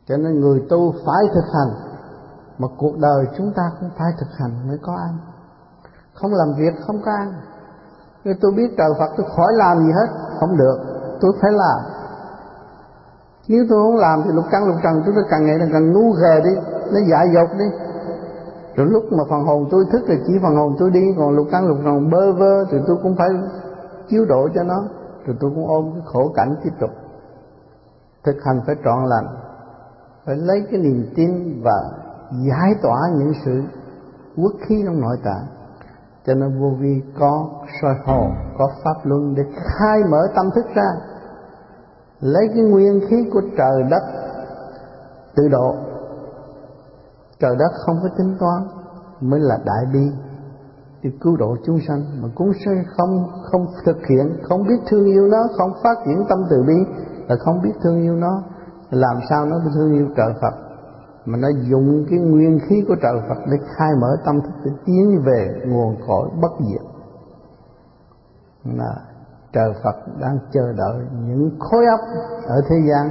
Cho nên người tu phải thực hành, mà cuộc đời chúng ta cũng phải thực hành mới có ăn. Không làm việc không có ăn. Nếu tôi biết trời Phật tôi khỏi làm gì hết, không được, tôi phải làm. Nếu tôi không làm thì lục căn lục trần chúng ta càng ngày càng ngu ghê đi, nó dại dột đi. Rồi lúc mà phần hồn tôi thức thì chỉ phần hồn tôi đi, còn lục căn lục trần bơ vơ thì tôi cũng phải chiếu độ cho nó, rồi tôi cũng ôm cái khổ cảnh tiếp tục. Thực hành phải trọn lành, phải lấy cái niềm tin và giải tỏa những sự uất khí trong nội tạng. Cho nên vô vi có soi hồn, có pháp luân để khai mở tâm thức ra, lấy cái nguyên khí của trời đất tự độ. Trời đất không có tính toán mới là đại bi để cứu độ chúng sanh, mà cũng sẽ không thực hiện, không biết thương yêu nó, không phát triển tâm từ bi là không biết thương yêu nó. Làm sao nó thương yêu trời Phật, mà nó dùng cái nguyên khí của trời Phật để khai mở tâm thức để tiến về nguồn cội bất diệt. Là trời Phật đang chờ đợi những khối óc ở thế gian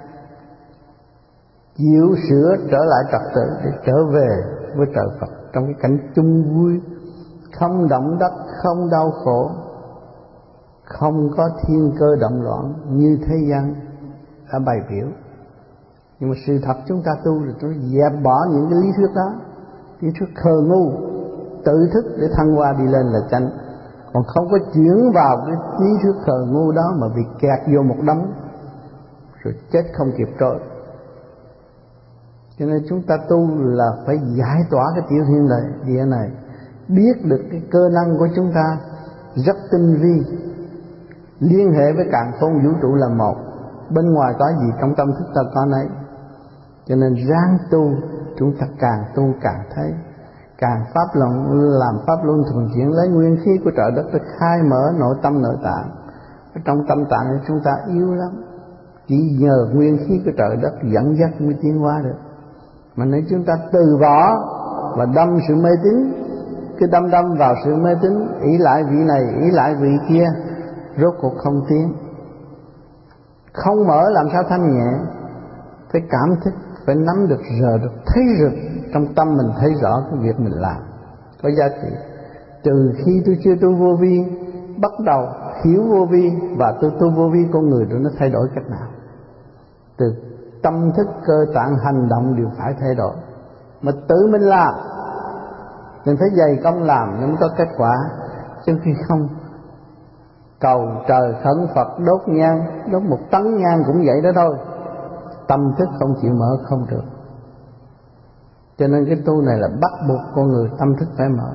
chịu sửa trở lại trật tự để trở về với trời Phật trong cái cảnh chung vui, không động đất, không đau khổ, không có thiên cơ động loạn như thế gian đã bày biểu. Nhưng mà sự thật chúng ta tu rồi chúng ta dẹp bỏ những cái lý thuyết đó, lý thuyết khờ ngu, tự thức để thăng hoa đi lên là chánh. Còn không có chuyển vào cái lý thuyết khờ ngu đó mà bị kẹt vô một đống rồi chết không kịp trôi. Cho nên chúng ta tu là phải giải tỏa cái tiểu thiên địa này, biết được cái cơ năng của chúng ta rất tinh vi, liên hệ với càn khôn vũ trụ là một, bên ngoài có gì trong tâm thức ta có nấy. Cho nên ráng tu, chúng ta càng tu càng thấy, càng pháp luận, làm pháp luân thường chuyển, lấy nguyên khí của trời đất để khai mở nội tâm nội tạng. Ở trong tâm tạng của chúng ta yếu lắm, chỉ nhờ nguyên khí của trời đất dẫn dắt mới tiến hóa được. Mà nếu chúng ta từ bỏ và đâm sự mê tín, cứ đâm vào sự mê tín, ỷ lại vị này, ỷ lại vị kia, rốt cuộc không tiến. Không mở làm sao thanh nhẹ, phải cảm thức, phải nắm được, rờ được, thấy được trong tâm mình, thấy rõ cái việc mình làm có giá trị. Trừ khi tôi chưa tu vô vi, bắt đầu hiểu vô vi và tôi tu vô vi, con người tôi nó thay đổi cách nào. Từ tâm thức, cơ tạng, hành động đều phải thay đổi. Mà tự mình làm, mình phải dày công làm nên mới có kết quả. Chứ khi không cầu trời khấn Phật, đốt nhang, đốt 1 tấn nhang cũng vậy đó thôi, tâm thức không chịu mở không được. Cho nên cái tu này là bắt buộc con người tâm thức phải mở.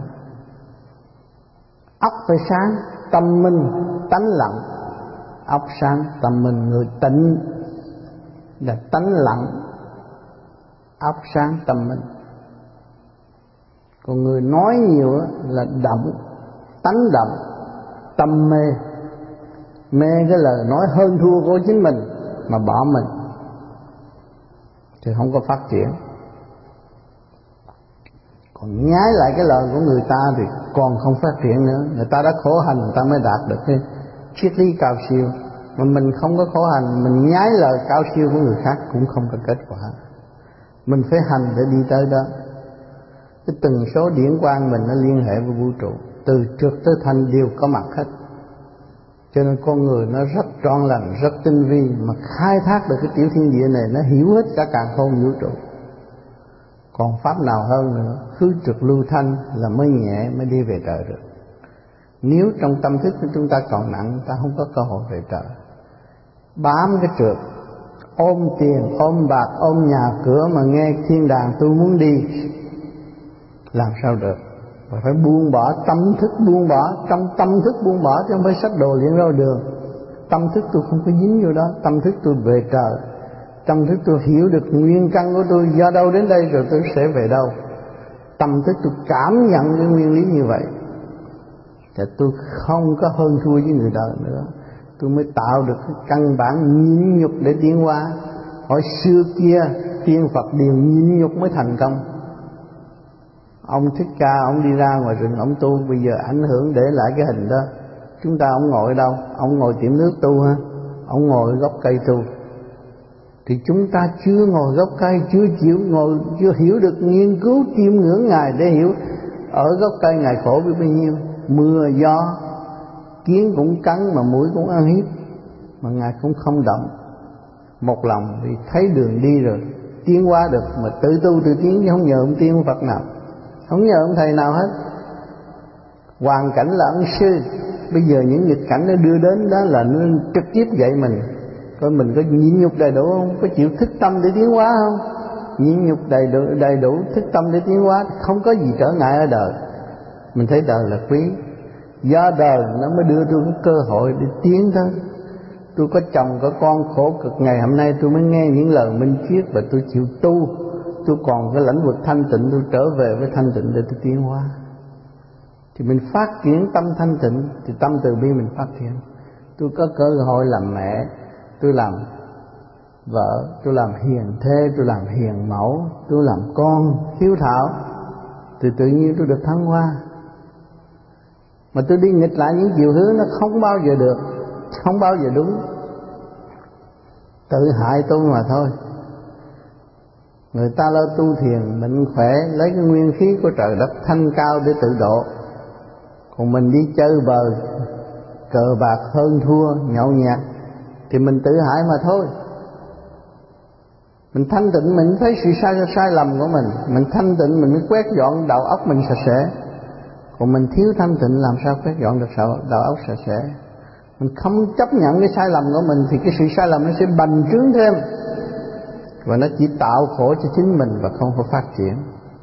Óc phải sáng, tâm minh, tánh lặng. Óc sáng, tâm minh, người tịnh là tánh lặng, óc sáng tâm minh. Còn người nói nhiều là động, tánh động, tâm mê, mê cái lời nói hơn thua của chính mình mà bỏ mình thì không có phát triển. Còn nhái lại cái lời của người ta thì còn không phát triển nữa. Người ta đã khổ hành, người ta mới đạt được cái triết lý cao siêu. Mà mình không có khổ hành, mình nhái lời cao siêu của người khác cũng không có kết quả. Mình phải hành để đi tới đó. Cái từng số điển quang mình nó liên hệ với vũ trụ, từ trượt tới thanh đều có mặt hết. Cho nên con người nó rất trọn lành, rất tinh vi, mà khai thác được cái tiểu thiên địa này, nó hiểu hết cả càn khôn vũ trụ. Còn pháp nào hơn nữa, khứ trượt lưu thanh là mới nhẹ, mới đi về trời được. Nếu trong tâm thức của chúng ta còn nặng, ta không có cơ hội về trời. Bám cái trượt, ôm tiền, ôm bạc, ôm nhà cửa mà nghe thiên đàng tôi muốn đi, làm sao được? Và phải buông bỏ tâm thức, buông bỏ trong tâm thức, buông bỏ chứ không phải xách đồ liền ra đường. Tâm thức tôi không có dính vô đó, tâm thức tôi về trời. Tâm thức tôi hiểu được nguyên căn của tôi do đâu đến đây rồi tôi sẽ về đâu. Tâm thức tôi cảm nhận cái nguyên lý như vậy thì tôi không có hơn thua với người đời nữa. Tôi mới tạo được cái căn bản nhịn nhục để tiến hóa. Hồi xưa kia tiên Phật đều nhịn nhục mới thành công. Ông Thích Ca ông đi ra ngoài rừng ông tu, bây giờ ảnh hưởng để lại cái hình đó. Chúng ta ông ngồi đâu? Ông ngồi tiệm nước tu ha, ông ngồi gốc cây tu. thì chúng ta chưa ngồi gốc cây, chưa hiểu được nghiên cứu chiêm ngưỡng Ngài để hiểu ở gốc cây Ngài khổ biết bao nhiêu, mưa gió, kiến cũng cắn mà muỗi cũng ăn hiếp, mà Ngài cũng không động, một lòng vì thấy đường đi rồi, tiến hóa được, mà tự tu tự tiến chứ không nhờ ông tiên ông Phật nào, không nhờ ông thầy nào hết. Hoàn cảnh là ân sư, bây giờ những nghịch cảnh nó đưa đến đó là nó trực tiếp dạy mình, coi mình có nhịn nhục đầy đủ không, có chịu thức tâm để tiến hóa không. Nhịn nhục đầy đủ thức tâm để tiến hóa, không có gì trở ngại ở đời. Mình thấy đời là quý, do đời nó mới đưa tôi cái cơ hội để tiến thôi. Tôi có chồng có con khổ cực, ngày hôm nay tôi mới nghe những lời minh triết và tôi chịu tu. Tôi còn cái lĩnh vực thanh tịnh, tôi trở về với thanh tịnh để tôi tiến hóa. Thì mình phát triển tâm thanh tịnh thì tâm từ bi mình phát triển. Tôi có cơ hội làm mẹ, tôi làm vợ, tôi làm hiền thê, tôi làm hiền mẫu, tôi làm con hiếu thảo, thì tự nhiên tôi được thăng hoa. Mà tôi đi nghịch lại những chiều hướng nó không bao giờ được, không bao giờ đúng, tự hại tôi mà thôi. Người ta lo tu thiền mạnh khỏe, lấy cái nguyên khí của trời đất thanh cao để tự độ, còn mình đi chơi bời, cờ bạc hơn thua, nhậu nhẹt thì mình tự hại mà thôi. Mình thanh tịnh mình thấy sự sai lầm của mình thanh tịnh mình mới quét dọn đầu óc mình sạch sẽ. Còn mình thiếu thanh tịnh làm sao quét dọn được đầu óc sạch sẽ. Mình không chấp nhận cái sai lầm của mình thì cái sự sai lầm nó sẽ bành trướng thêm, và nó chỉ tạo khổ cho chính mình và không có phát triển.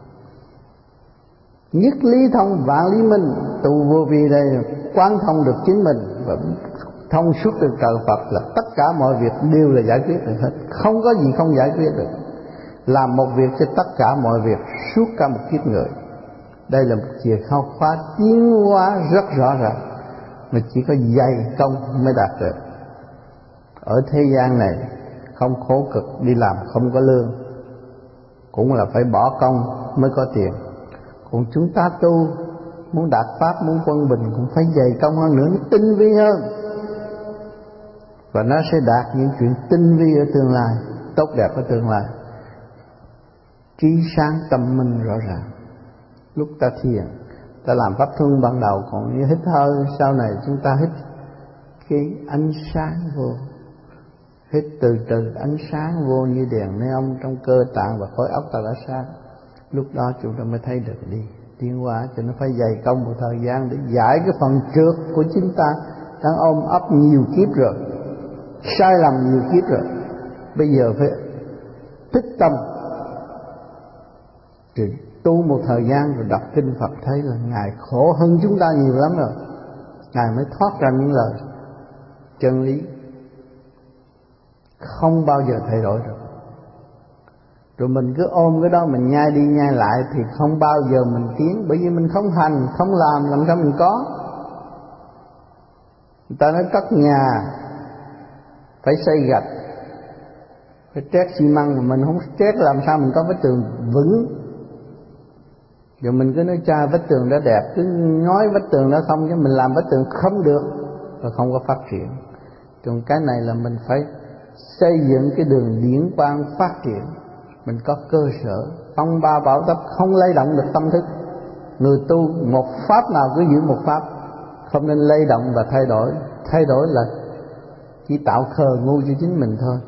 Nhất lý thông vạn lý minh, tu vô vi đây quán thông được chính mình và thông suốt được trời Phật, là tất cả mọi việc đều là giải quyết được hết, không có gì không giải quyết được. Làm một việc cho tất cả mọi việc suốt cả một kiếp người. Đây là một chìa khóa tiến hóa rất rõ ràng, mà chỉ có dày công mới đạt được. Ở thế gian này không khổ cực đi làm không có lương, cũng là phải bỏ công mới có tiền. Còn chúng ta tu muốn đạt pháp, muốn quân bình cũng phải dày công hơn nữa, nó tinh vi hơn, và nó sẽ đạt những chuyện tinh vi ở tương lai, tốt đẹp ở tương lai. Trí sáng tâm minh rõ ràng. Lúc ta thiền, ta làm pháp thuần ban đầu còn như hít hơi, sau này chúng ta hít cái ánh sáng vô, hít từ từ ánh sáng vô như đèn neon trong cơ tạng và khối óc ta đã sáng. Lúc đó chúng ta mới thấy được đi tiến hóa. Cho nó phải dày công một thời gian để giải cái phần trượt của chúng ta đang ôm ấp nhiều kiếp rồi, sai lầm nhiều kiếp rồi. Bây giờ phải tích tâm thì tu một thời gian rồi đọc kinh Phật thấy là Ngài khổ hơn chúng ta nhiều lắm rồi, Ngài mới thoát ra những lời chân lý không bao giờ thay đổi được. Rồi mình cứ ôm cái đó mình nhai đi nhai lại thì không bao giờ mình tiến, bởi vì mình không hành, không làm sao mình có. Người ta nói cất nhà phải xây gạch, phải trét xi măng, mà mình không trét làm sao mình có vách tường vững. Rồi mình cứ nói cha vách tường đã đẹp, cứ nói vách tường đó không, chứ mình làm vách tường không được và không có phát triển. Còn cái này là mình phải xây dựng cái đường điển quang phát triển. Mình có cơ sở, phong ba bảo tập không lay động được tâm thức. Người tu một pháp nào cứ giữ một pháp, không nên lay động và thay đổi. Thay đổi là chỉ tạo khờ ngu cho chính mình thôi.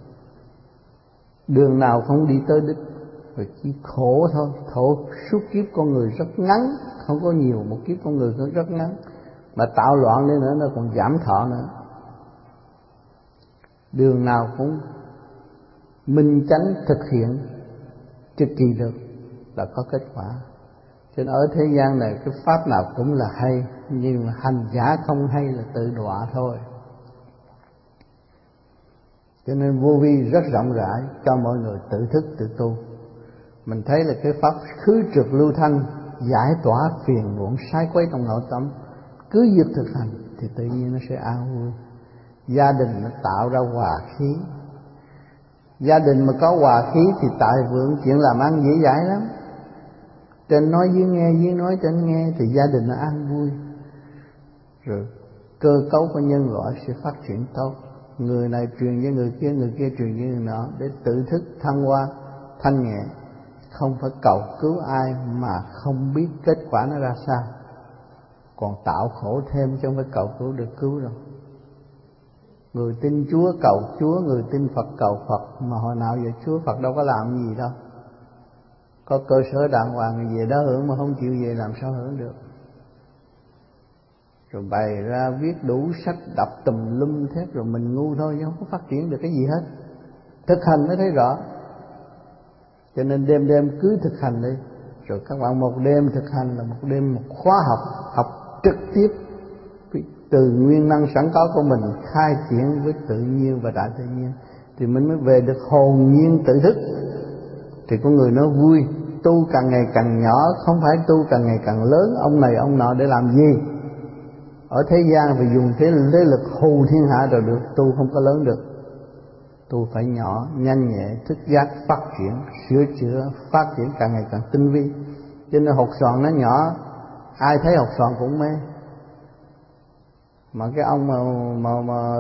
Đường nào không đi tới đích, rồi chỉ khổ thôi. Khổ suốt kiếp con người rất ngắn, không có nhiều, một kiếp con người rất ngắn. Mà tạo loạn lên nữa nó còn giảm thọ nữa. Đường nào cũng minh chánh thực hiện trực kỳ được là có kết quả. Cho nên ở thế gian này cái pháp nào cũng là hay, nhưng mà hành giả không hay là tự đọa thôi. Cho nên vô vi rất rộng rãi cho mọi người tự thức tự tu. Mình thấy là cái pháp khứ trượt lưu thanh, giải tỏa phiền muộn sai quấy trong nội tâm, cứ việc thực hành thì tự nhiên nó sẽ an vui. Gia đình nó tạo ra hòa khí. Gia đình mà có hòa khí thì tại vượng, chuyện làm ăn dễ dãi lắm. Trên nói dưới nghe, dưới nói trên nghe thì gia đình nó an vui. Rồi cơ cấu của nhân loại sẽ phát triển tốt. người này truyền với người kia truyền với người nọ, để tự thức thăng hoa thanh nhẹ, không phải cầu cứu ai mà không biết kết quả nó ra sao, còn tạo khổ thêm chứ không phải cầu cứu được cứu đâu. Người tin Chúa cầu Chúa, người tin Phật cầu Phật, mà hồi nào giờ Chúa Phật đâu có làm gì đâu. Có cơ sở đàng hoàng về đó hưởng, mà không chịu về làm sao hưởng được. Rồi bày ra viết đủ sách đọc tùm lum thế, rồi mình ngu thôi chứ không có phát triển được cái gì hết. Thực hành mới thấy rõ. Cho nên đêm đêm cứ thực hành đi. Rồi các bạn một đêm thực hành là một đêm một khóa học trực tiếp từ nguyên năng sẵn có của mình, khai triển với tự nhiên và đại tự nhiên, thì mình mới về được hồn nhiên tự thức. Thì con người nó vui. Tu càng ngày càng nhỏ, không phải tu càng ngày càng lớn, ông này ông nọ để làm gì. Ở thế gian phải dùng thế lực hù thiên hạ rồi được, tu không có lớn được. Tu phải nhỏ, nhanh nhẹ, thức giác, phát triển, sửa chữa, phát triển càng ngày càng tinh vi. Cho nên hột xoàn nó nhỏ, ai thấy hột xoàn cũng mê. Mà cái ông mà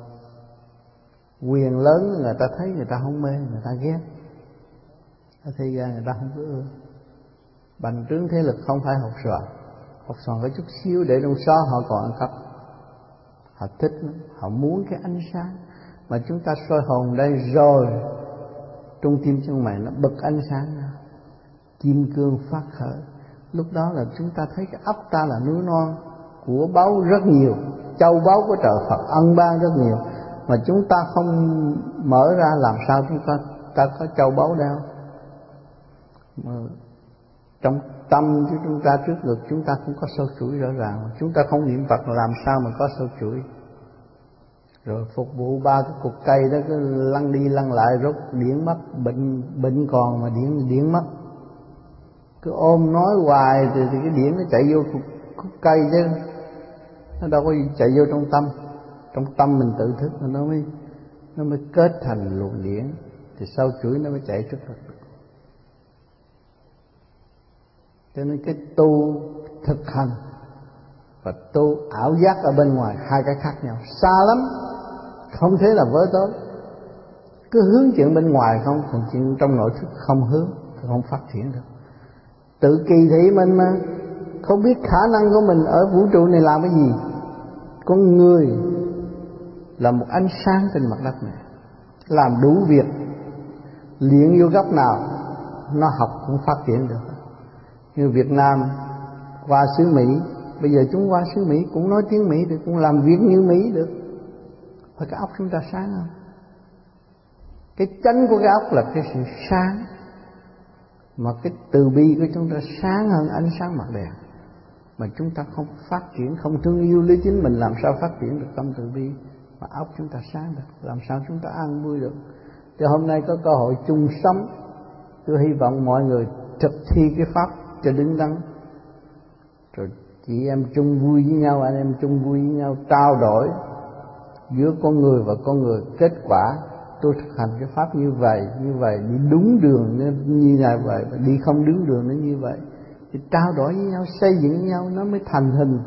quyền lớn người ta thấy người ta không mê, người ta ghét. Ở thế gian người ta không có ưa. Bành trướng thế lực không phải hột xoàn. Hột xoàn có chút xíu để trong xó họ còn ăn cắp. Họ thích lắm, họ muốn cái ánh sáng. Mà chúng ta soi hồn đây rồi, trung tim chân mày nó bật ánh sáng ra, kim cương phát khởi. Lúc đó là chúng ta thấy cái ấp ta là núi non, của báu rất nhiều, châu báu của trời Phật ân ban rất nhiều. Mà chúng ta không mở ra làm sao chúng ta có châu báu đâu. Mà trong tâm của chúng ta, trước ngực chúng ta cũng có sâu chuỗi rõ ràng. Chúng ta không niệm Phật làm sao mà có sâu chuỗi. Rồi phục vụ ba cái cục cây đó cứ lăn đi lăn lại, rốt điển mất, bệnh còn mà điển mất. Cứ ôm nói hoài thì cái điển nó chạy vô cục cây chứ nó đâu có chạy vô trong tâm. Trong tâm mình tự thức nó mới kết thành luồng điển, thì sau chuỗi nó mới chạy trước được. Cho nên cái tu thực hành và tu ảo giác ở bên ngoài hai cái khác nhau, xa lắm, không thể là với tới. Cứ hướng chuyện bên ngoài không, còn chuyện trong nội thức không hướng, không phát triển được. Tự kỳ thị mình mà không biết khả năng của mình ở vũ trụ này làm cái gì. Con người là một ánh sáng trên mặt đất này, làm đủ việc, luyện vô góc nào nó học cũng phát triển được. Như Việt Nam qua xứ Mỹ, bây giờ chúng qua xứ Mỹ cũng nói tiếng Mỹ được, cũng làm việc như Mỹ được. Phải cái óc chúng ta sáng không? Cái chánh của cái óc là cái sự sáng, mà cái từ bi của chúng ta sáng hơn ánh sáng mặt đèn. Mà chúng ta không phát triển, không thương yêu lấy chính mình, làm sao phát triển được tâm từ bi. Mà óc chúng ta sáng được, làm sao chúng ta an vui được. Thì hôm nay có cơ hội chung sống, tôi hy vọng mọi người thực thi cái pháp cho đứng đắn. Rồi chị em chung vui với nhau, anh em chung vui với nhau, trao đổi giữa con người và con người. Kết quả tôi thực hành cái pháp như vậy, đi đúng đường như này vậy, và đi không đúng đường nó như vậy. Thì trao đổi với nhau, xây dựng với nhau, nó mới thành hình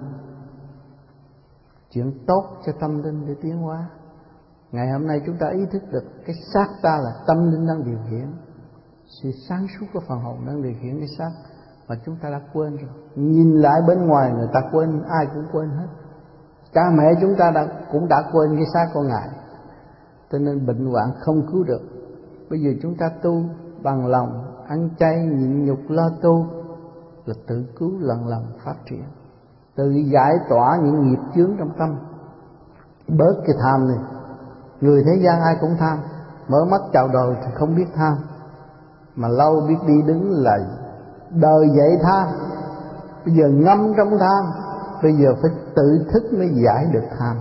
chuyện tốt cho tâm linh để tiến hóa. Ngày hôm nay chúng ta ý thức được cái xác ta là tâm linh đang điều khiển, sự sáng suốt của phần hồn đang điều khiển cái xác, mà chúng ta đã quên rồi. Nhìn lại bên ngoài người ta quên, ai cũng quên hết. Cha mẹ chúng ta cũng đã quên cái xác của Ngài. Cho nên bệnh hoạn không cứu được. Bây giờ chúng ta tu bằng lòng, ăn chay, nhịn nhục, lo tu, là tự cứu lần lần phát triển, tự giải tỏa những nghiệp chướng trong tâm, bớt cái tham này. Người thế gian ai cũng tham, mở mắt chào đời thì không biết tham, mà lâu biết đi đứng là đời dậy tham. Bây giờ ngâm trong tham, bây giờ phải tự thức mới giải được tham.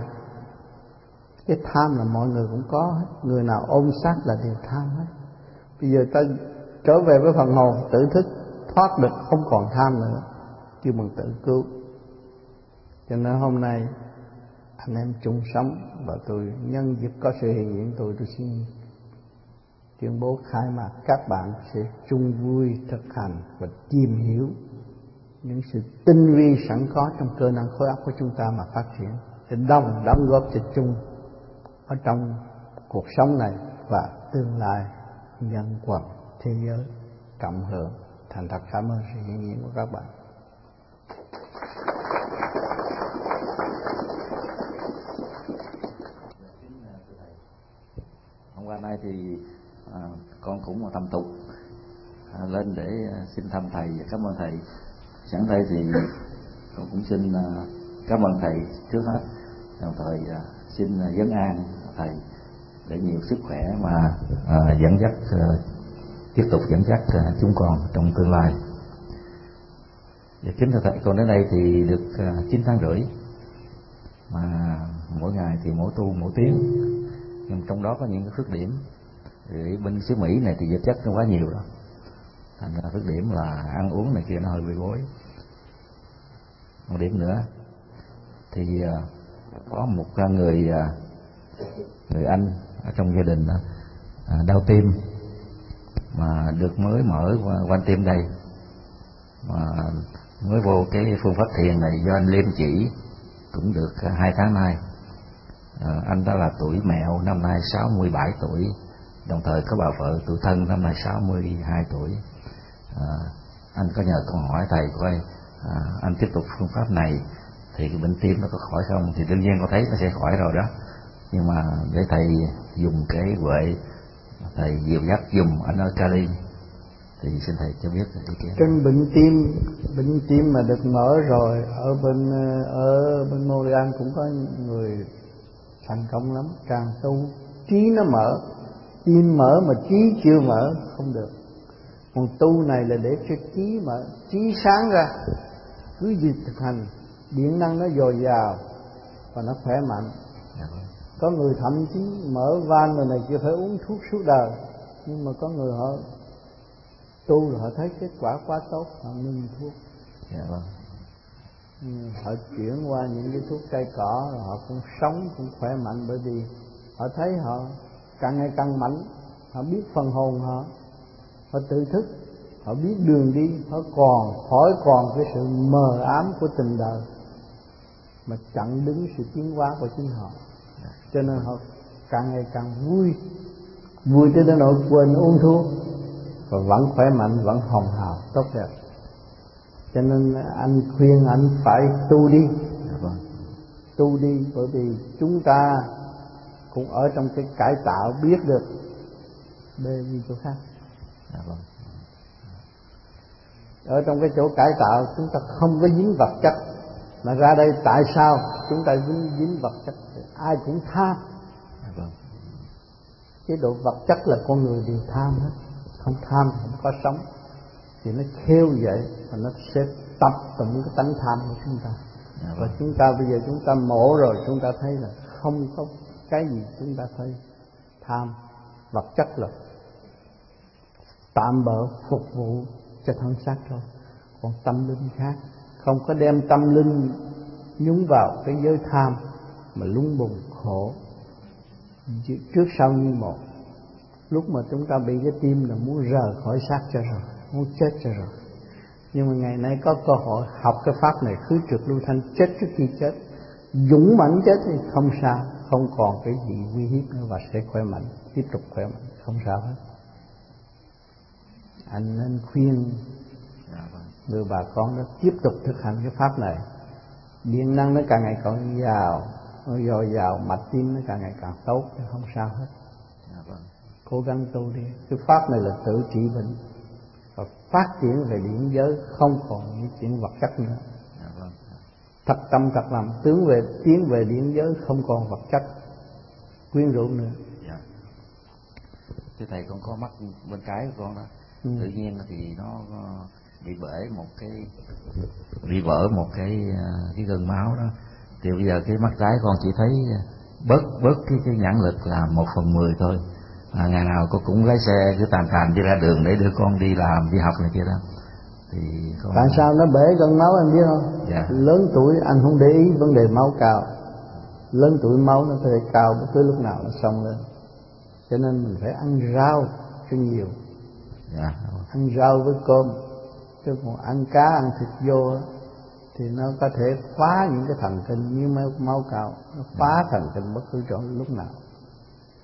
Cái tham là mọi người cũng có hết, người nào ôm sát là đều tham hết. Bây giờ ta trở về với phần hồn, tự thức thoát được, không còn tham nữa, kêu bằng tự cứu. Cho nên hôm nay anh em chung sống, và tôi nhân dịp có sự hiện diện tôi xin tuyên bố khai mạc các bạn sẽ chung vui thực hành và tìm hiểu những sự tinh vi sẵn có trong cơ năng khối óc của chúng ta mà phát triển, để đóng góp cho chung ở trong cuộc sống này và tương lai nhân quần thế giới cộng hưởng. Thành thật cảm ơn sự hiện diện của các bạn. Hôm qua nay thì con cũng thâm tục lên để xin thăm thầy và cảm ơn thầy. Sẵn đây thì con cũng xin cảm ơn thầy trước hết, đồng thời xin vấn an thầy để nhiều sức khỏe mà dẫn dắt tiếp tục dẫn dắt chúng con trong tương lai. Và kính thưa thầy, con đến đây thì được 9 tháng rưỡi, mà mỗi ngày thì mỗi tu mỗi tiếng, nhưng trong đó có những cái khuyết điểm. Thì bên xứ Mỹ này thì vật chất nó quá nhiều đó, thành ra khuyết điểm là ăn uống này kia nó hơi bị bối. Một điểm nữa thì có một người anh ở trong gia đình đau tim, mà được mới mở quan tim đây, mà mới vô cái phương pháp thiền này do anh Liêm chỉ cũng được 2 tháng nay. Anh đã là tuổi mẹo, năm nay 67 tuổi, đồng thời có bà vợ tuổi thân năm nay 62 tuổi. Anh có nhờ con hỏi thầy coi anh tiếp tục phương pháp này thì cái bệnh tim nó có khỏi không, thì đương nhiên con thấy nó sẽ khỏi rồi đó, nhưng mà để thầy dùng cái huệ thầy dìu dắt dùng anh ở Cali thì xin thầy cho biết ý kiến. Trên bệnh tim mà được mở rồi ở bên Montreal cũng có người thành công lắm, càng tu trí nó mở, tim mở mà trí chưa mở không được. Còn tu này là để cho trí mở, trí sáng ra, cứ gì thực hành điện năng nó dồi dào và nó khỏe mạnh. Có người thậm chí mở van rồi này kia phải uống thuốc suốt đời, nhưng mà có người họ tu rồi họ thấy kết quả quá tốt, họ ngừng thuốc. Họ chuyển qua những cái thuốc cây cỏ, rồi họ cũng sống cũng khỏe mạnh, bởi vì họ thấy họ càng ngày càng mạnh, họ biết phần hồn họ tự thức, họ biết đường đi, họ khỏi còn cái sự mờ ám của tình đời mà chặn đứng sự tiến hóa của chính họ. Cho nên họ càng ngày càng vui tới nỗi quên uống thuốc và vẫn khỏe mạnh, vẫn hồng hào tốt đẹp. Cho nên anh khuyên anh phải tu đi. Tu đi, bởi vì chúng ta cũng ở trong cái cải tạo, biết được bê đi chỗ khác. Ở trong cái chỗ cải tạo chúng ta không có dính vật chất, mà ra đây tại sao chúng ta dính vật chất? Ai cũng tham. Chế độ vật chất là con người đều tham hết, không tham không có sống, thì nó khêu vậy và nó sẽ tập tụng cái tánh tham của chúng ta. Và chúng ta bây giờ chúng ta mổ rồi, chúng ta thấy là không có cái gì chúng ta thấy tham. Vật chất là tạm bợ phục vụ cho thân xác thôi, còn tâm linh khác. Không có đem tâm linh nhúng vào cái giới tham mà lúng bùng khổ trước sau như một. Lúc mà chúng ta bị cái tim là muốn rời khỏi xác cho rồi, muốn chết cho rồi. Nhưng mà ngày nay có cơ hội học cái pháp này, khứ trượt lưu thanh, chết trước khi chết, dũng mãnh chết thì không sao, không còn cái gì uy hiếp nữa và sẽ khỏe mạnh, tiếp tục khỏe mạnh, không sao hết. Anh nên khuyên người bà con đó tiếp tục thực hành cái pháp này. Điện năng nó càng ngày càng giàu, nó dồi dào, mạch tim nó càng ngày càng tốt, chứ không sao hết. Cố gắng tu đi. Cái pháp này là tự trị bệnh và phát triển về điển giới, không còn những chuyện vật chất nữa. Thật tâm thật lòng tiến về điển giới, không còn vật chất quyến rũ nữa. Thưa thầy, con có mắt bên trái của con đó, tự nhiên thì nó bị vỡ một cái gân máu đó. Thì bây giờ cái mắt trái con chỉ thấy bớt cái nhãn lực là 1/10 thôi. Ngày nào con cũng lái xe cứ tàn đi ra đường để đưa con đi làm đi học này kia đó. Thì con... Tại sao nó bể gân máu em biết không? Dạ. Lớn tuổi anh không để ý vấn đề máu cao, lớn tuổi máu nó có thể cao bất cứ lúc nào nó xông lên. Cho nên mình phải ăn rau cho nhiều. Dạ. Ăn rau với cơm, chứ còn ăn cá ăn thịt vô thì nó có thể phá những cái thần kinh như máu cao, nó phá thần kinh bất cứ chỗ lúc nào.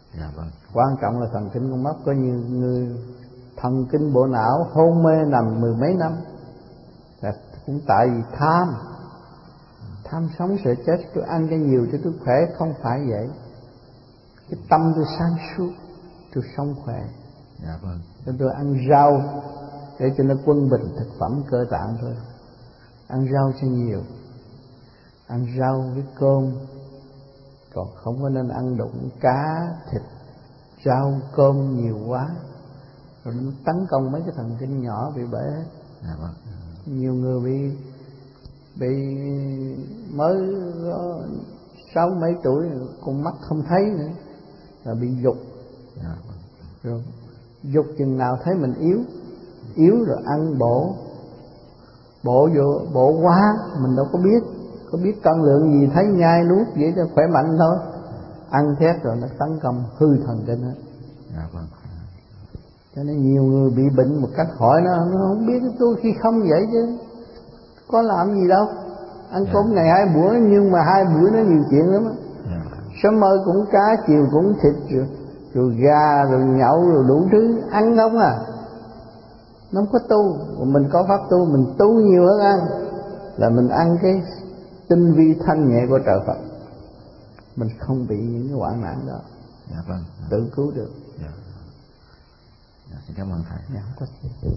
Dạ vâng. Quan trọng là thần kinh con mất. Có nhiều người thần kinh bộ não hôn mê nằm mười mấy năm là cũng tại vì tham sống sợ chết. Tôi ăn cho nhiều cho tôi khỏe, không phải vậy. Cái tâm tôi sáng suốt, tôi sống khỏe. Dạ vâng. Nên tôi ăn rau để cho nó quân bình thực phẩm cơ tạng thôi. Ăn rau cho nhiều, ăn rau với cơm, còn không có nên ăn đụng cá, thịt, rau, cơm nhiều quá, rồi nó tấn công mấy cái thần kinh nhỏ bị bể hết. Dạ vâng. Nhiều người bị mới có 6 mấy tuổi, con mắt không thấy nữa, là bị dục. Dạ vâng. Rồi dục chừng nào thấy mình yếu rồi ăn bổ vô, bổ quá mình đâu có biết cân lượng gì, thấy nhai nuốt vậy cho khỏe mạnh thôi. Ăn thét rồi nó tấn công hư thần kinh hết. Dạ vâng. Cho nên nhiều người bị bệnh một cách hỏi nó không biết. Tôi khi không vậy chứ có làm gì đâu, ăn cơm ngày 2 bữa, nhưng mà 2 bữa nó nhiều chuyện lắm á. Sớm mơ cũng cá, chiều cũng thịt, rồi gà, rồi nhậu, rồi đủ thứ ăn không à. Nó không có tu. Mình có pháp tu, mình tu nhiều hơn ăn, là mình ăn cái tinh vi thanh nhẹ của trời Phật, mình không bị những cái hoạn nạn đó. Dạ vâng. Tự cứu được. Dạ. Dạ, xin cảm ơn thầy. Dạ, không có gì.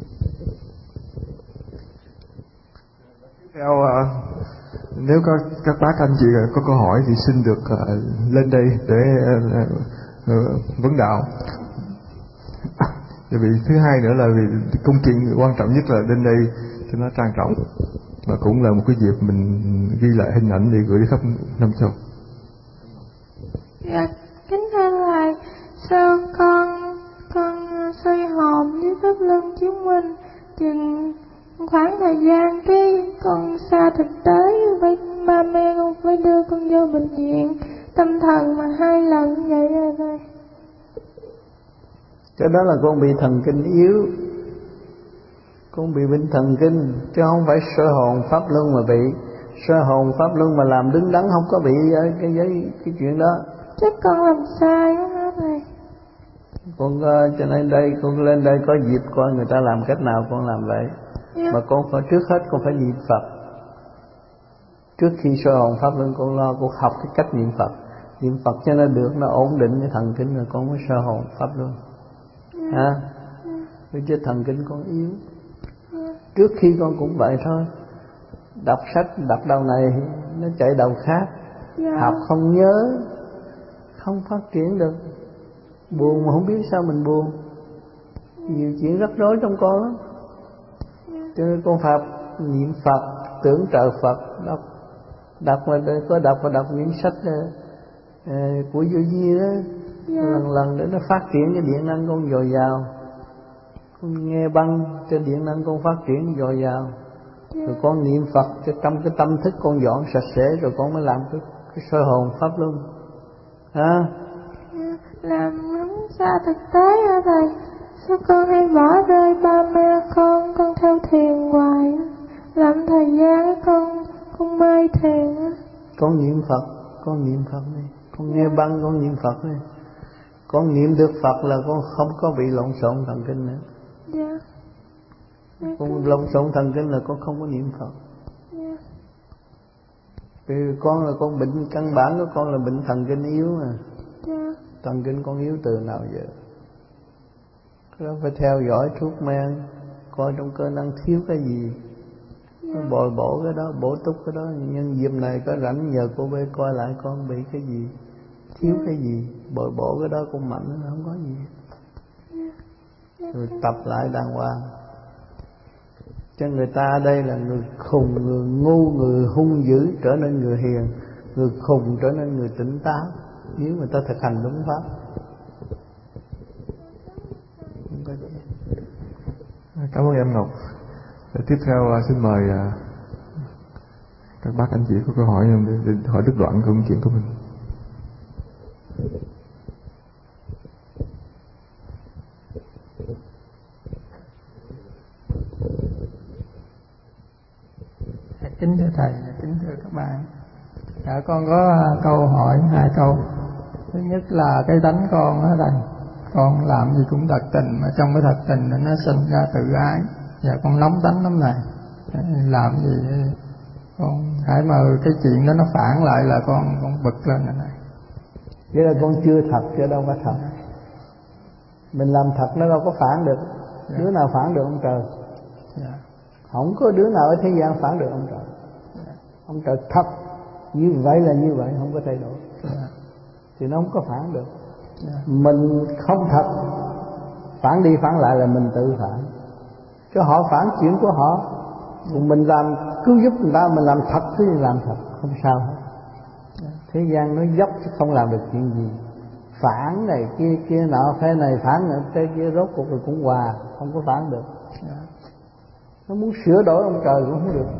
Theo nếu có các bác anh chị có câu hỏi thì xin được lên đây để vấn đạo. Vì thứ hai nữa là vì công chuyện quan trọng nhất là lên đây cho nó trang trọng, và cũng là một cái dịp mình ghi lại hình ảnh để gửi khắp năm châu. Dạ, kính thưa thầy, sao con xây hòm với pháp luân chứng minh chừng khoảng thời gian cái con xa thực tế với ba mẹ con phải đưa con vô bệnh viện tâm thần mà 2 lần như vậy rồi thầy. Cái đó là con bị thần kinh yếu, con bị bệnh thần kinh, chứ không phải sơ hồn pháp luân mà bị. Sơ hồn pháp luân mà làm đứng đắn không có bị cái chuyện đó. Chắc con làm sai đó hả thầy? Con cho nên đây con lên đây có dịp coi người ta làm cách nào con làm vậy. Mà con phải trước hết con phải niệm Phật. Trước khi sơ hồn pháp luân con lo con học cái cách niệm Phật. Niệm Phật cho nó được, nó ổn định cái thần kinh rồi con mới sơ hồn pháp luân. Chứ thần kinh con yếu. Trước khi con cũng vậy thôi. Đọc sách đọc đầu này nó chạy đầu khác. Học không nhớ, không phát triển được. Buồn mà không biết sao mình buồn. Nhiều chuyện rắc rối trong con lắm. Cho nên con Phật niệm Phật, tưởng trời Phật, đọc mà đọc những sách của Vô Vi đó, lần để nó phát triển cái điện năng con dồi dào. Con nghe băng cho điện năng con phát triển dồi dào. Rồi con niệm Phật cho trong cái tâm thức con dọn sạch sẽ, rồi con mới làm cái sơ hồn pháp luân. Làm không xa thực tế hả thầy? Sao con hay bỏ rơi ba mẹ con theo thiền hoài? Làm thời gian con mê thiền á. Con niệm Phật đi. Con nghe băng con niệm Phật đi. Con niệm được Phật là con không có bị lộn xộn thần kinh nữa. Dạ. Con lộn xộn thần kinh là con không có niệm Phật. Dạ. Vì con là con bệnh căn bản của con là bệnh thần kinh yếu mà. Dạ. Thần kinh con yếu từ nào giờ? Nó phải theo dõi thuốc men, coi trong cơ năng thiếu cái gì, bồi bổ cái đó, bổ túc cái đó. Nhưng dịp này có rảnh nhờ cô bé coi lại con bị cái gì, thiếu cái gì, bồi bổ cái đó con mạnh, nó không có gì. Rồi tập lại đàng hoàng. Cho người ta ở đây là người khùng, người ngu, người hung dữ trở nên người hiền, người khùng trở nên người tỉnh táo, nếu người ta thực hành đúng pháp. Cảm ơn em Ngọc. Tiếp theo xin mời các bác anh chị có câu hỏi để hỏi đứt đoạn câu chuyện của mình. Kính thưa thầy, kính thưa các bạn. Con có câu hỏi 2 câu. Thứ nhất là cái tánh con ở đây, con làm gì cũng thật tình, mà trong cái thật tình nó sinh ra tự ái, và con nóng tánh lắm này. Làm gì con hãy mà cái chuyện đó nó phản lại là con bực lên này. Vậy là con chưa thật chứ đâu có thật. Mình làm thật nó đâu có phản được. Đứa nào phản được ông trời? Không có đứa nào ở thế gian phản được ông trời. Ông trời thật như vậy là như vậy, không có thay đổi. Thì nó không có phản được. Mình không thật, phản đi phản lại là mình tự phản. Chứ họ phản chuyện của họ, mình làm cứu giúp người ta, mình làm thật cứ làm thật, không sao hết. Thế gian nó dốc chứ không làm được chuyện gì. Phản này kia nọ, phe này phản này, phe kia, rốt cuộc rồi cũng hòa, không có phản được. Nó muốn sửa đổi ông trời cũng không được.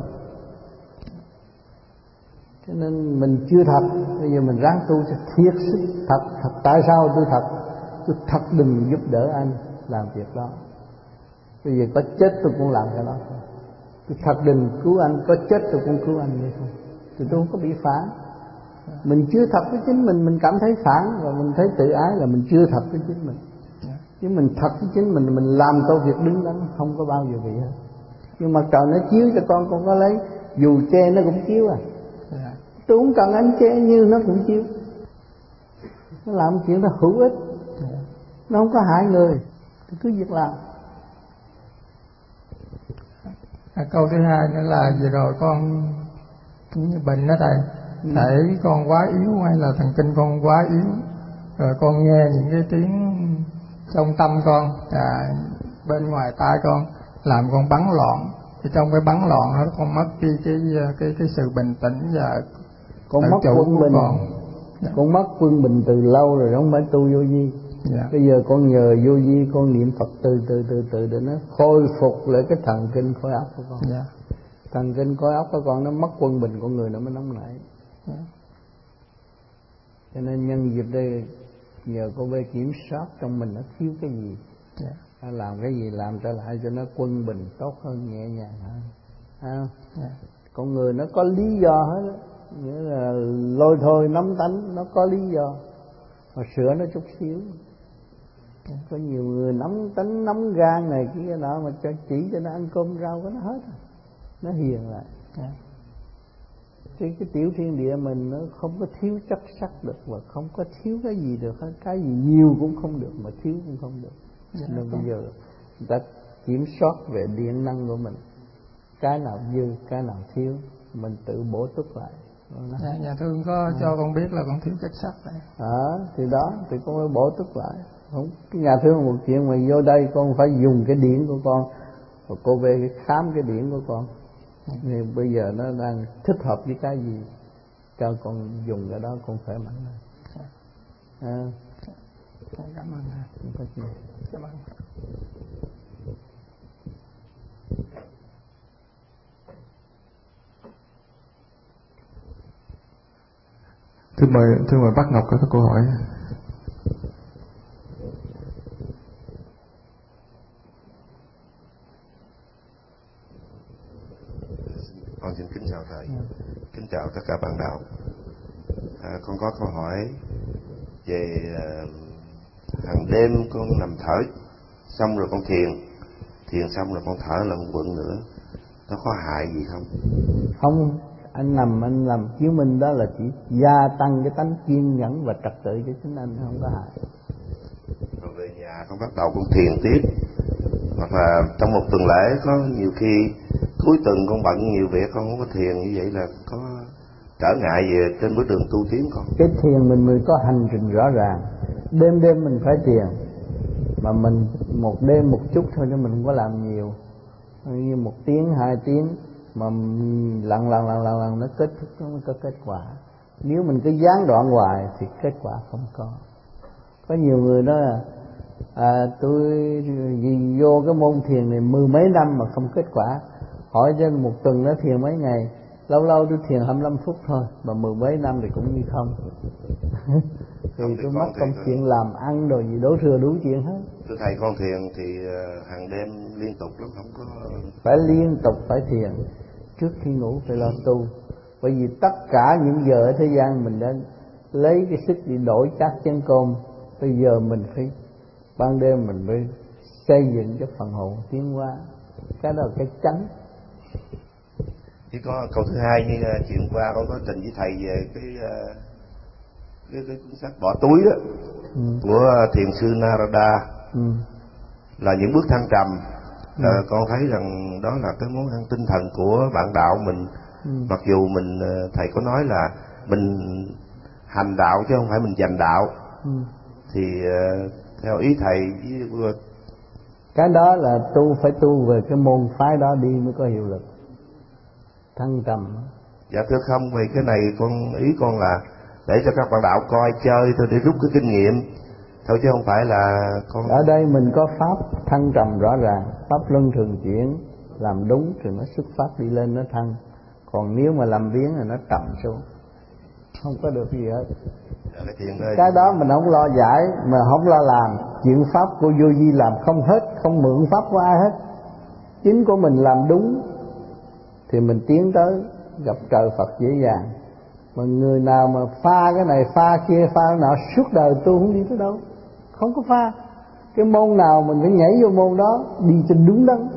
Cho nên mình chưa thật, bây giờ mình ráng tu cho thiết sức thật. Tại sao tôi thật? Tôi thật đừng giúp đỡ anh làm việc đó. Bây giờ có chết tôi cũng làm cái đó. Tôi thật đừng cứu anh, có chết tôi cũng cứu anh vậy thôi. Thì tôi không có bị phản. Mình chưa thật với chính mình cảm thấy phản, và mình thấy tự ái là mình chưa thật với chính mình. Chứ mình thật với chính mình làm công việc đứng đắn, không có bao giờ bị hết. Nhưng mà trời nó chiếu cho con có lấy, dù che nó cũng chiếu à. Tôi không cần anh che như nó cũng chiếu. Nó làm chuyện đó hữu ích, nó không có hại người, thì cứ việc làm. Câu thứ hai nữa là vừa rồi con như bệnh đó thầy, thể con quá yếu hay là thần kinh con quá yếu, rồi con nghe những cái tiếng trong tâm con, bên ngoài tai con làm con bắn loạn. Thì trong cái bắn loạn đó con mất đi cái sự bình tĩnh và con mất quân bình. Con mất quân bình từ lâu rồi, không phải tu vô vi. Bây giờ con nhờ vô vi, con niệm Phật từ để nó khôi phục lại cái thần kinh khối óc của con. Thần kinh khối óc của con nó mất quân bình, con người nó mới nóng nảy. Cho nên nhân dịp đây nhờ cô bé kiểm soát trong mình nó thiếu cái gì, làm cái gì làm trở lại cho nó quân bình tốt hơn, nhẹ nhàng hơn. Con người nó có lý do hết đó. Nghĩa là lôi thôi nóng tánh, nó có lý do mà sửa nó chút xíu. Có nhiều người nóng tánh, nóng gan này kia nọ, mà chỉ cho nó ăn cơm rau có nó hết, nó hiền lại. Cái tiểu thiên địa mình nó không có thiếu chất sắc được, và không có thiếu cái gì được hết. Cái gì nhiều cũng không được, mà thiếu cũng không được. Nên bây giờ người ta kiểm soát về điện năng của mình, cái nào dư, cái nào thiếu, mình tự bổ túc lại. Nhà thương có cho con biết là con thiếu chất sắt này. Thì đó, thì con phải bổ túc lại. Không, cái nhà thương một chuyện mà vô đây con phải dùng cái điển của con, và cô về khám cái điển của con. Thì bây giờ nó đang thích hợp với cái gì, cho con dùng cái đó, con khỏe mạnh lên. Cảm ơn thầy. Cảm ơn. Thưa mời bác Ngọc có câu hỏi. Con xin kính chào thầy, kính chào tất cả bạn đạo. Con có câu hỏi về hàng đêm con nằm thở xong rồi con thiền xong rồi con thở lại một quận nữa, nó có hại gì không? Không, anh làm chiếu minh đó là chỉ gia tăng cái tánh kiên nhẫn và trật tự cho chính anh, không có hại. Rồi về nhà con bắt đầu con thiền tiếp, hoặc là trong một tuần lễ có nhiều khi cuối tuần con bận nhiều việc, con không có thiền, như vậy là có trở ngại về trên bước đường tu tiến con? Cái thiền mình có hành trình rõ ràng, đêm mình phải thiền, mà mình một đêm một chút thôi, chứ mình không có làm nhiều, như 1 tiếng 2 tiếng, mà lần nó kết thúc, nó mới có kết quả. Nếu mình cứ gián đoạn hoài thì kết quả không có. Có nhiều người nói là tôi vì vô cái môn thiền này 10 mấy năm mà không kết quả. Hỏi trên 1 tuần nó thiền mấy ngày, lâu tôi thiền 25 phút thôi, mà 10 mấy năm thì cũng như không. Thì tôi mất công chuyện làm ăn rồi gì, đổ thừa đủ chuyện hết. Thưa thầy, con thiền thì hàng đêm liên tục lắm, không có... Phải liên tục phải thiền, trước khi ngủ phải lo tu. Bởi vì tất cả những giờ ở thế gian mình đã lấy cái sức đi đổi các chén cơm. Bây giờ mình phải ban đêm mình mới xây dựng cái phần hồn tiến hóa. Cái đó là cái chánh. Chỉ có câu thứ hai như chuyện qua con có trình với thầy về cái cuốn sách Bỏ Túi đó, của thiền sư Narada, là những bước thăng trầm. Con thấy rằng đó là cái món ăn tinh thần của bạn đạo mình. Mặc dù mình, thầy có nói là mình hành đạo chứ không phải mình giành đạo. Thì theo ý thầy, cái đó là phải tu về cái môn phái đó đi mới có hiệu lực. Thăng trầm. Dạ thưa không, vì cái này ý con là để cho các bạn đạo coi chơi thôi, để rút cái kinh nghiệm thôi, chứ không phải là con. Ở đây mình có pháp thăng trầm rõ ràng, pháp luân thường chuyển, làm đúng thì nó xuất phát đi lên, nó thăng. Còn nếu mà làm biến thì nó trầm xuống, không có được gì hết. Cái đó mình không lo giải, mà không lo làm. Chuyện pháp của vô vi làm không hết, không mượn pháp của ai hết. Chính của mình làm đúng thì mình tiến tới gặp trời Phật dễ dàng. Mà người nào mà pha cái này pha kia pha cái nọ suốt đời tu không đi tới đâu. Không có pha. Cái môn nào mình phải nhảy vô môn đó, đi trên đúng đắn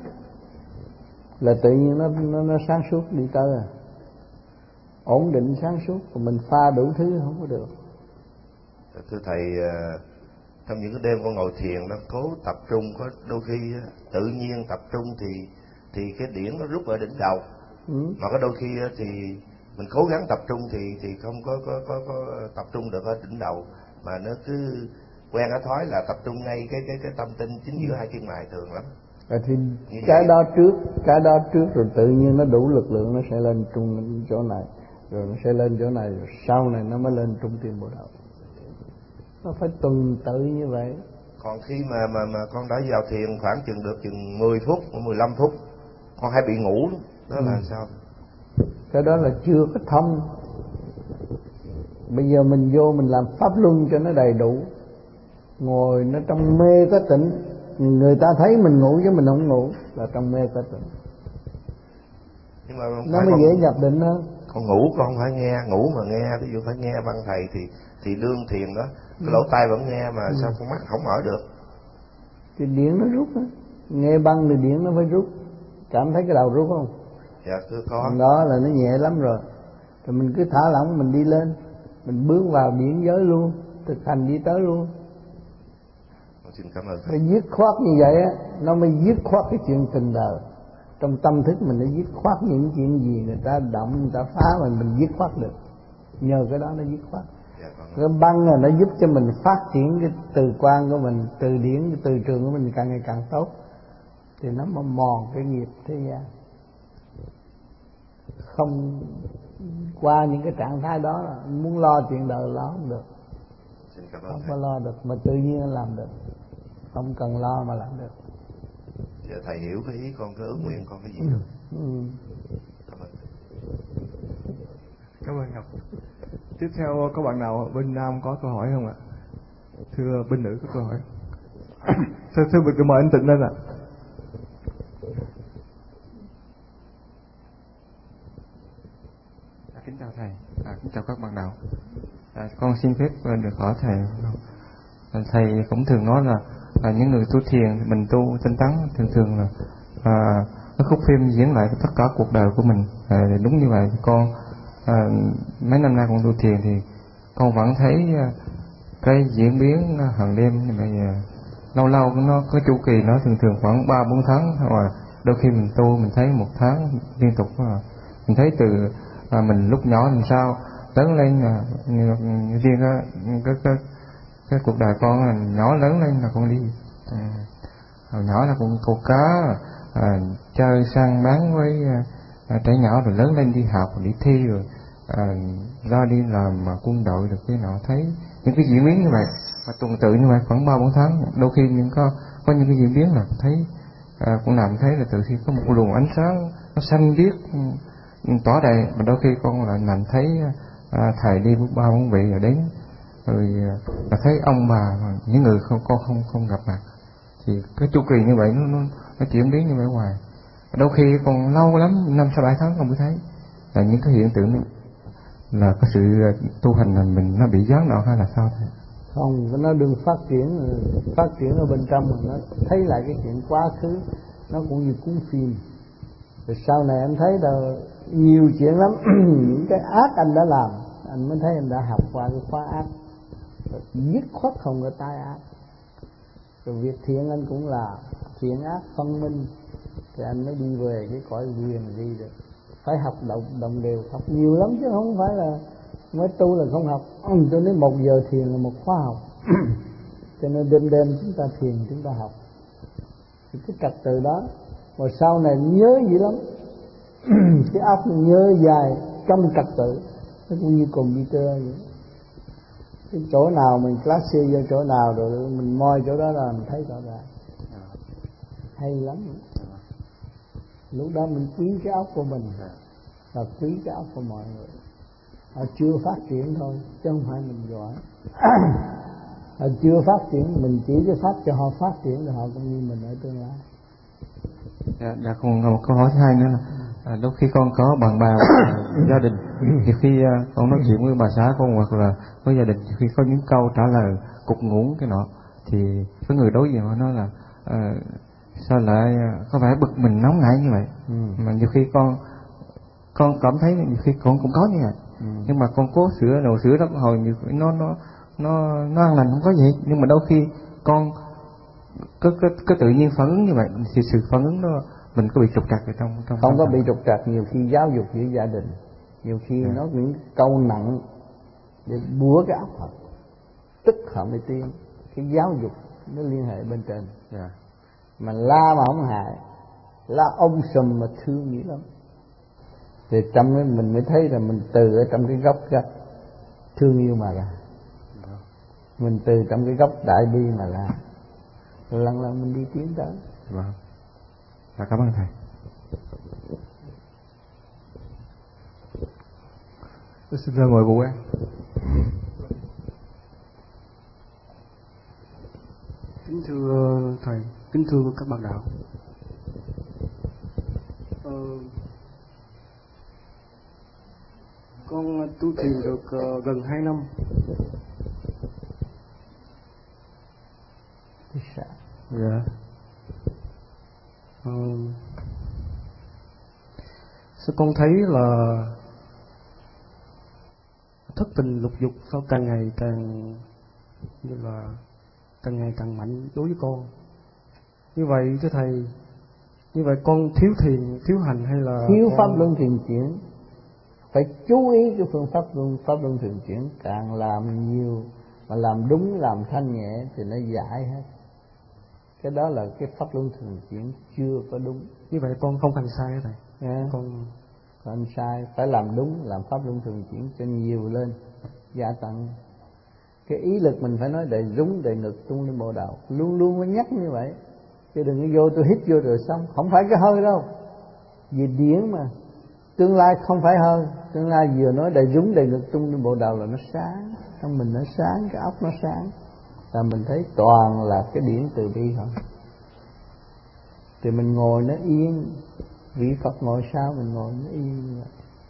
là tự nhiên nó sáng suốt đi tới à. Ổn định sáng suốt. Còn mình pha đủ thứ không có được. Thưa thầy, trong những cái đêm con ngồi thiền nó cố tập trung, có đôi khi tự nhiên tập trung thì cái điển nó rút ở đỉnh đầu. Mà có đôi khi thì mình cố gắng tập trung thì không có tập trung được ở đỉnh đầu, mà nó cứ quen cái thói là tập trung ngay cái tâm tinh chính giữa hai chân mày thường lắm. Thì cái đó trước rồi tự nhiên nó đủ lực lượng, nó sẽ lên trung chỗ này, rồi nó sẽ lên chỗ này, rồi sau này nó mới lên trung tim bộ đầu. Nó phải tuần tự như vậy. Còn khi mà con đã vào thiền khoảng chừng 10 phút, 15 phút, con hay bị ngủ đó là sao? Cái đó là chưa có thông. Bây giờ mình vô mình làm pháp luân cho nó đầy đủ, ngồi nó trong mê có tỉnh. Người ta thấy mình ngủ chứ mình không ngủ, là trong mê có tỉnh. Nhưng mà nó mới dễ nhập định hơn. Con ngủ con phải nghe, ngủ mà nghe, ví dụ phải nghe văn thầy thì đương thiền đó, cái lỗ tai vẫn nghe mà sao con mắt không mở được? Thì điện nó rút á, nghe băng thì điện nó phải rút. Cảm thấy cái đầu rút không? Dạ thưa con. Đó là nó nhẹ lắm rồi. Rồi mình cứ thả lỏng, mình đi lên, mình bước vào điển giới luôn, thực hành đi tới luôn. Xin cảm ơn thầy. Phải dứt khoát như vậy á, nó mới dứt khoát cái chuyện tình đời. Trong tâm thức mình nó dứt khoát những chuyện gì người ta động, người ta phá mình dứt khoát được. Nhờ cái đó nó dứt khoát. Cái băng là nó giúp cho mình phát triển cái từ quan của mình, từ điển, cái từ trường của mình càng ngày càng tốt. Thì nó mà mòn cái nghiệp thế gian. Không qua những cái trạng thái đó là muốn lo chuyện đời lo không được. Không có lo được, mà tự nhiên làm được. Không cần lo mà làm được. Dạ, thầy hiểu cái ý con, cái ước nguyện con cái gì được. Cảm ơn. Cảm ơn Ngọc. Tiếp theo có bạn nào bên Nam có câu hỏi không ạ? Thưa bên nữ có câu hỏi. Thưa mình mời anh Tịnh lên ạ. Kính chào thầy, kính chào các bạn đạo. Con xin phép được hỏi thầy. Thầy cũng thường nói là những người tu thiền, mình tu tinh tấn thường là cái khúc phim diễn lại tất cả cuộc đời của mình. Đúng như vậy, con mấy năm nay con tu thiền thì con vẫn thấy cái diễn biến hàng đêm như vậy. Lâu lâu nó có chu kỳ, nó thường khoảng 3-4 tháng, hoặc là đôi khi mình tu mình thấy 1 tháng liên tục. Mình thấy từ mình lúc nhỏ làm sao lớn lên riêng cái cuộc đời con là nhỏ lớn lên là con đi hồi nhỏ là con câu cá, chơi săn bắn với trẻ nhỏ, rồi lớn lên đi học rồi đi thi, rồi ra đi làm quân đội được cái nọ. Thấy những cái diễn biến như vậy mà tuần tự như vậy khoảng 3-4 tháng, đôi khi có những cái diễn biến là thấy con làm thấy là từ khi có một luồng ánh sáng nó xanh biếc tỏa đầy, mà đôi khi con lại làm thấy thầy đi 3-4 vị rồi đến rồi là thấy ông bà những người con không gặp mặt. Thì cái chu kỳ như vậy nó chuyển biến như vậy hoài. Đôi khi còn lâu lắm 5-7 tháng không mới thấy là những cái hiện tượng này. là cái sự tu hành là mình nó bị gián đoạn hay là sao thầy? Không, nó đừng phát triển ở bên trong, nó thấy lại cái chuyện quá khứ, nó cũng như cuốn phim. Rồi sau này anh thấy là nhiều chuyện lắm, những cái ác anh đã làm, anh mới thấy anh đã học qua cái khóa ác, rồi dứt khoát không có tai ác. Rồi việc thiện anh cũng là thiện ác phân minh, thì anh mới đi về cái cõi quyền đi được. Phải học đồng đều, học nhiều lắm chứ không phải là mới tu là không học. Cho nên 1 giờ thiền là một khóa học. Cho nên đêm chúng ta thiền, chúng ta học thì cái trật tự đó, mà sau này nhớ dữ lắm. Cái óc nhớ dài trong trật tự, nó cũng như computer vậy. Cái chỗ nào mình classy vô chỗ nào rồi mình moi chỗ đó là mình thấy rõ ràng. Hay lắm. Lúc đó mình quý cái óc của mình và quý cái óc của mọi người. Họ chưa phát triển thôi chứ không phải mình giỏi. Họ chưa phát triển, mình chỉ cái pháp cho họ phát triển rồi họ cũng như mình ở tương lai. Dạ, còn một câu hỏi thứ hai nữa là lúc khi con có bạn bè gia đình, thì khi con nói chuyện với bà xã con hoặc là với gia đình, khi có những câu trả lời cục ngủn cái nọ, thì cái người đối diện họ nói là sao lại có vẻ bực mình nóng nảy như vậy. Mà nhiều khi con cảm thấy nhiều khi con cũng có như vậy. Nhưng mà con cố sửa đó hồi nhiều khi nó ăn lành không có gì, nhưng mà đôi khi con có tự nhiên phản ứng như vậy, thì sự phản ứng đó mình có bị trục trặc ở trong không có bị trục trặc. Nhiều khi giáo dục giữa gia đình, nhiều khi nói những câu nặng để búa cái óc họ, tức họ mới tiên. Cái giáo dục nó liên hệ bên trên. Mà la mà không hại, la sùm mà thương dữ lắm. Thì trong đó mình mới thấy là mình từ ở trong cái góc thương yêu mà ra, mình từ trong cái góc đại bi mà ra, lần lần mình đi tiến tới. Vâng. Cảm ơn thầy. Tôi xin ra mời Vũ An. Kính thưa thầy, kính thưa các bạn đạo. Con tu thiền được gần 2 năm. Dạ. Sao con thấy là thất tình lục dục sao càng ngày càng như là càng ngày càng mạnh đối với con. Như vậy thưa thầy, như vậy con thiếu thiền, thiếu hành hay là thiếu pháp luân thường chuyển? Phải chú ý cái phương pháp luân thường chuyển, càng làm nhiều mà làm đúng, làm thanh nhẹ thì nó giải hết. Cái đó là cái pháp luân thường chuyển chưa có đúng. Như vậy con không hành sai hả thầy? Con sai, phải làm đúng, làm pháp luân thường chuyển cho nhiều lên, gia tăng. Cái ý lực mình phải nói đầy rúng, đầy ngực, tung lên bộ đầu, luôn luôn phải nhắc như vậy. Chứ đừng có vô tôi hít vô rồi xong, không phải cái hơi đâu. Vì điển mà, tương lai không phải hơi, tương lai vừa nói đầy rúng, đầy ngực, tung lên bộ đầu là nó sáng, trong mình nó sáng, cái óc nó sáng, là mình thấy toàn là cái điển từ bi thôi. Thì mình ngồi nó yên, vị Phật ngồi sao mình ngồi nó yên.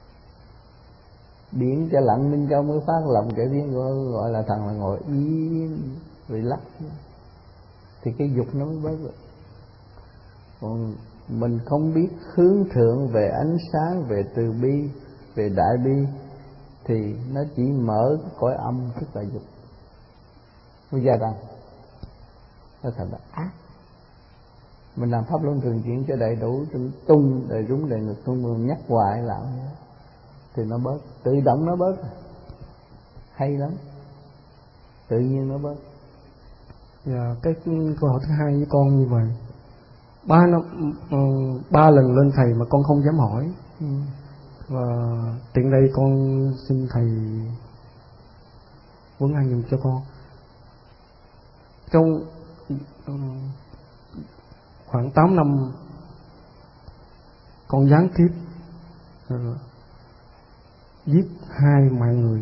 Điển cho lặng minh châu mới phát lòng kẻ tiếng gọi là thằng là ngồi yên, relax. Thì cái dục nó mới bớt được. Còn mình không biết hướng thượng về ánh sáng, về từ bi, về đại bi, thì nó chỉ mở cái cõi âm, tức là dục. Nó gia tăng, nó thành là ác. Mình làm pháp luân thường chuyển cho đầy đủ, tung, đầy rúng, đầy ngực, tung, nhắc hoài làm thì nó bớt, tự động nó bớt. Hay lắm, tự nhiên nó bớt. Dạ, cái câu hỏi thứ hai với con như vậy. 3 lần lên thầy mà con không dám hỏi. Và tiện đây con xin thầy vấn an dùm cho con. Trong khoảng 8 năm con gián tiếp giết 2 mạng người.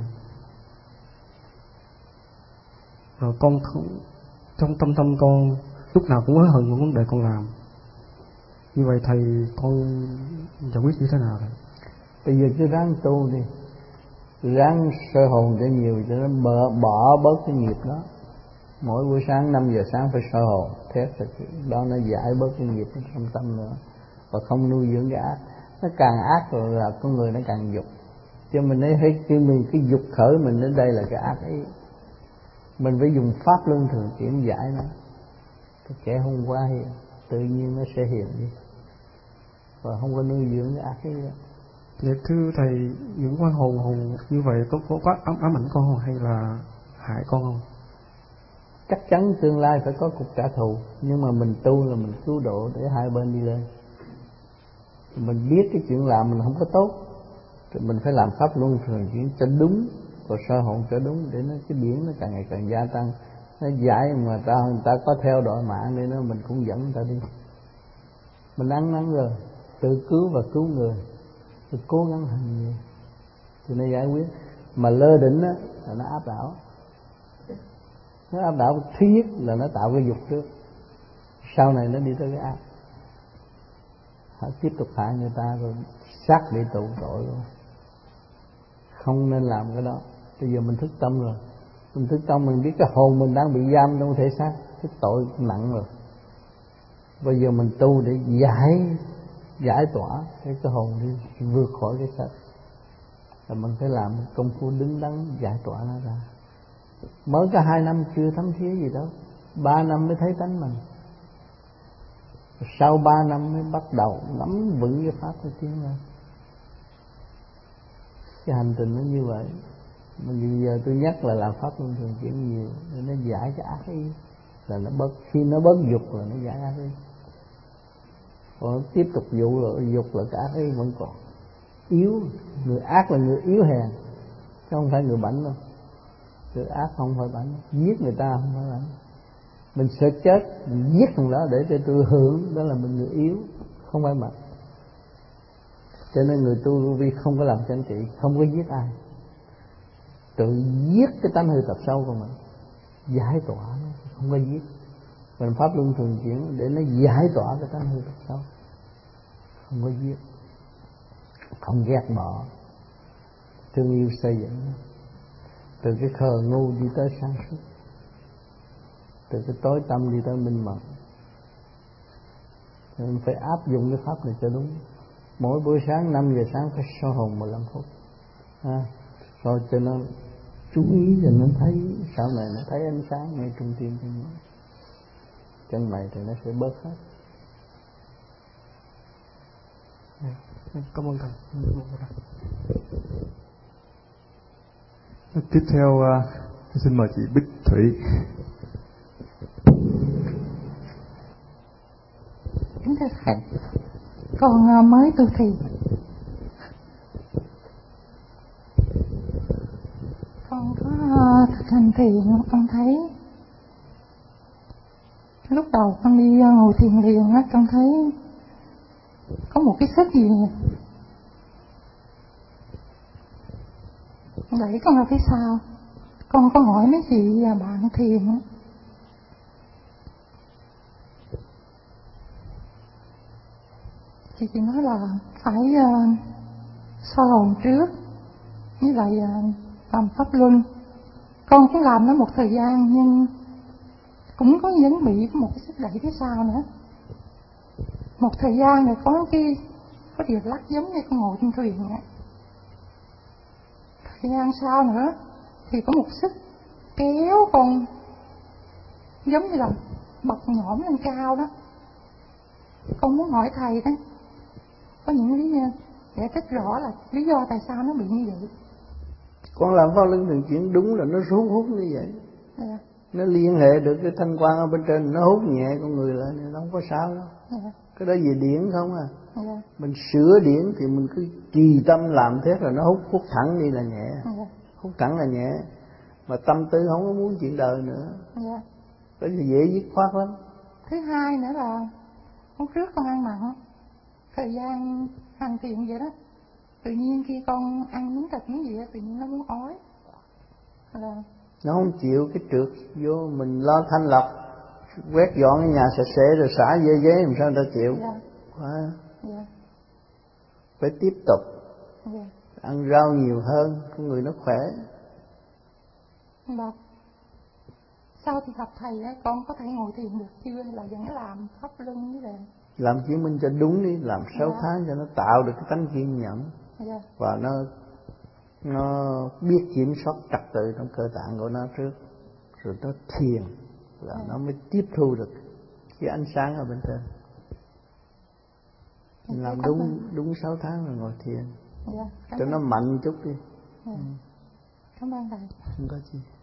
Rồi con trong tâm con lúc nào cũng hối hận một vấn đề con làm. Như vậy thầy con giải quyết như thế nào vậy? Bây giờ cứ ráng tu đi. ráng soi hồn cho nhiều cho nó bỏ bớt cái nghiệp đó. Mỗi buổi sáng 5 giờ sáng phải soi hồn thét rồi đó, nó giải bớt cái nghiệp trong tâm nữa, và không nuôi dưỡng cái ác. Nó càng ác rồi là con người nó càng dục, cho mình thấy cái dục khởi mình đến đây là cái ác ý. Mình phải dùng pháp luân thường chuyển giải nó. Cái kẻ hôm qua hiền tự nhiên nó sẽ hiền đi, và không có nuôi dưỡng cái ác ý đó. Dạ thưa thầy, những quan hồn như vậy có quá ám ảnh con không, hay là hại con không? Chắc chắn tương lai phải có cuộc trả thù, nhưng mà mình tu là mình cứu độ để hai bên đi lên. Mình biết cái chuyện làm mình không có tốt thì mình phải làm pháp luân thường chuyển cho đúng, và soi hồn cho đúng, để nó cái điển nó càng ngày càng gia tăng, nó giải. Mà người ta có theo đội mạng nên nó mình cũng dẫn người ta đi. Mình ăn năn rồi tự cứu và cứu người, tôi cố gắng hành nhiều thì nó giải quyết. Mà lơ đỉnh á là nó áp đảo. Nó áp đảo thứ nhất là nó tạo cái dục trước, sau này nó đi tới cái ác. Họ tiếp tục hại người ta rồi sát bị tụ tội luôn. Không nên làm cái đó. Bây giờ mình thức tâm rồi, mình thức tâm mình biết cái hồn mình đang bị giam trong thể xác, cái tội nặng rồi. Bây giờ mình tu để giải tỏa cái hồn đi vượt khỏi cái xác. Là mình phải làm công phu đứng đắn giải tỏa nó ra. Mới có 2 năm chưa thấm thía gì đâu, 3 năm mới thấy tánh mình. Sau 3 năm mới bắt đầu nắm vững cái pháp mới tiến lên. Cái hành trình nó như vậy. Mà giờ tôi nhắc là làm pháp luân thường chuyển nhiều để nó giải cái ác ý, là nó bớt, khi nó bớt dục là nó giải ác ý. Còn nó tiếp tục dục là cái ác ý vẫn còn yếu. Người ác là người yếu hèn, chứ không phải người bảnh đâu. Người ác không phải bảnh, giết người ta không phải bảnh. Mình sợ chết, mình giết thằng đó để cho tôi hưởng, đó là mình người yếu, không phải mạnh. Cho nên người tu vi không có làm chánh trị, không có giết ai, tự giết cái tánh hư tập sâu của mình, giải tỏa nó, không có giết. Mình pháp luân thường chuyển để nó giải tỏa cái tánh hư tập sâu, không có giết, không ghét bỏ, thương yêu xây dựng. Từ cái khờ ngu đi tới sáng suốt, từ cái tối tâm đi tới minh mẫn. Nên phải áp dụng cái pháp này cho đúng. Mỗi buổi sáng 5 giờ sáng phải soi hồn 15 phút, rồi cho nó chú ý, rồi nó thấy sau này nó thấy ánh sáng ngay trung tim chân mày thì nó sẽ bớt hết. Cảm ơn thầy. Tiếp theo xin mời chị Bích Thủy. Kính thưa thầy, con mới tu trì, con có thực hành thiền. Con thấy lúc đầu con đi ngồi thiền liền á, con thấy có một cái sức gì đẩy con ra phía sau. Con có hỏi mấy chị bạn thiền á, chị nói là phải soi hồn trước, với lại làm pháp luân. Con cũng làm nó một thời gian, nhưng cũng có vẫn bị một cái sức đẩy phía sau nữa. Một thời gian rồi có điều lắc giống như con ngồi trên thuyền vậy. Thời gian sau nữa thì có một sức kéo con giống như là bật nhổm lên cao đó. Con muốn hỏi thầy đó, có những lý do giải thích rõ là lý do tại sao nó bị như vậy. Con làm pháp luân thường chuyển đúng là nó hút như vậy. Nó liên hệ được cái thanh quan ở bên trên, nó hút nhẹ con người lên, nó không có sao đâu. Cái đó về điển không à. Mình sửa điển thì mình cứ trì tâm làm thế rồi nó hút thẳng đi là nhẹ. Hút thẳng là nhẹ, mà tâm tư không có muốn chuyện đời nữa. Cái gì dễ dứt khoát lắm. Thứ hai nữa là hôm trước con ăn mặn, thời gian hành thiền vậy đó, tự nhiên khi con ăn miếng thịt miếng gì đó, tự nhiên nó muốn ói. Nó không chịu, cái trượt vô mình lo thanh lọc, quét dọn cái nhà sạch sẽ rồi xả dơ giấy làm sao ta chịu. Phải tiếp tục. ăn rau nhiều hơn, con người nó khỏe. Vâng. Sau thì gặp thầy á, con có thể ngồi thiền được chưa, hay là vẫn làm thấp lưng như vậy? Làm chứng minh cho đúng đi, làm 6 tháng cho nó tạo được cái tánh kiên nhẫn. Và nó biết kiểm soát trật tự trong cơ tạng của nó trước, rồi nó thiền là nó mới tiếp thu được cái ánh sáng ở bên trên. Mình làm đúng 6 tháng rồi ngồi thiền cho nó mạnh chút đi. Cảm ơn thầy. Không có gì.